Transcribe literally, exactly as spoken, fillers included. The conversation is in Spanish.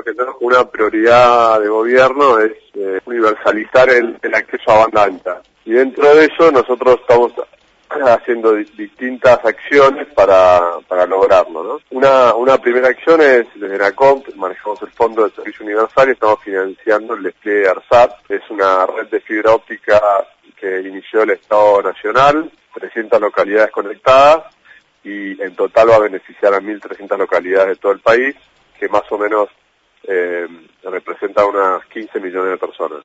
que una prioridad de gobierno es eh, universalizar el, el acceso a banda ancha. Y dentro de eso nosotros estamos haciendo di distintas acciones para, para lograrlo, ¿no? Una, una primera acción es, desde NACOM, manejamos el Fondo de Servicio Universal y estamos financiando el despliegue ARSAT. Es una red de fibra óptica que inició el Estado Nacional, trescientas localidades conectadas, y en total va a beneficiar a mil trescientas localidades de todo el país, que más o menos eh, representa unas quince millones de personas.